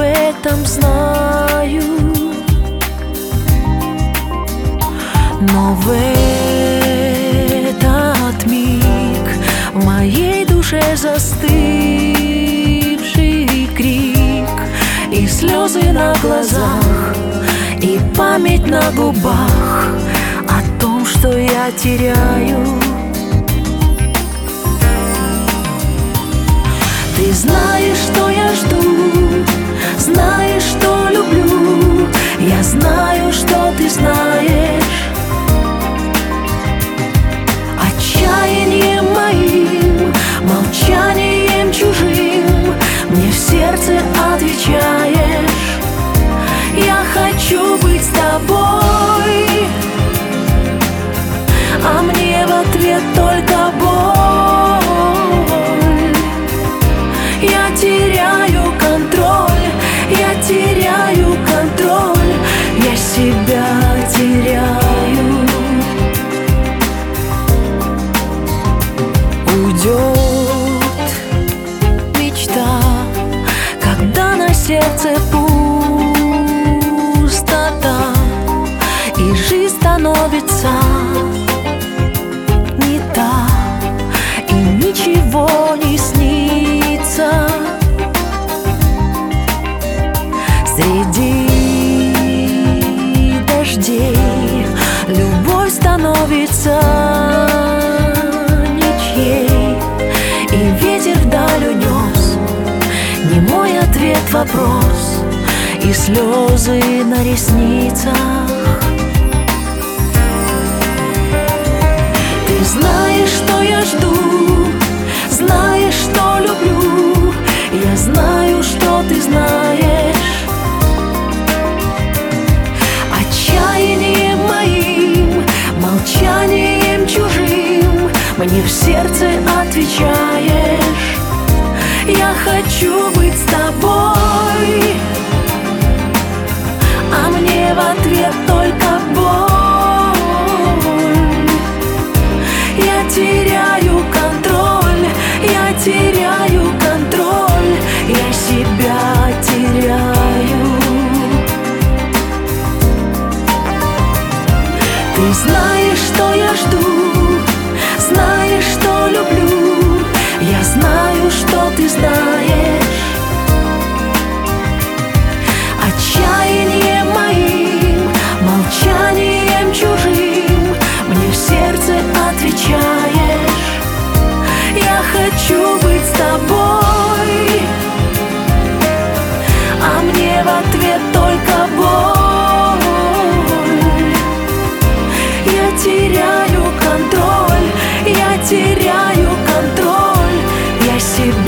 этом знаю, но в этот миг в моей душе застывший крик, и слезы на глазах, и память на губах о том, что я теряю. Ты знаешь, что я жду, знаешь, что люблю, я знаю, что ты знаешь. Отчаянием моим, молчанием чужим мне в сердце отвечаешь: я хочу быть с тобой, а мне в ответ только боль. Я теряю контроль, я теряю контроль, я себя теряю. Уйдет мечта, когда на сердце пустота, и жизнь становится не та, и ничего не снится. Среди дождей любовь становится ничьей, и ветер вдаль унес немой ответ, вопрос, и слезы на ресницах. Ты знаешь, что я жду, знаешь, что люблю, я знаю, что ты знаешь. Отчаянием моим, молчанием чужим мне в сердце отвечаешь: я хочу быть с тобой, а мне в ответ только боль. Я теряю контроль, я теряю контроль, я себя теряю. Ты знаешь, что я жду, знаешь, что люблю, я знаю, что ты знаешь. Отчаянием моим, молчанием чужим мне в сердце отвечаешь: я хочу быть с тобой, а мне в ответ только боль. Я теряю контроль, я теряю контроль, я себя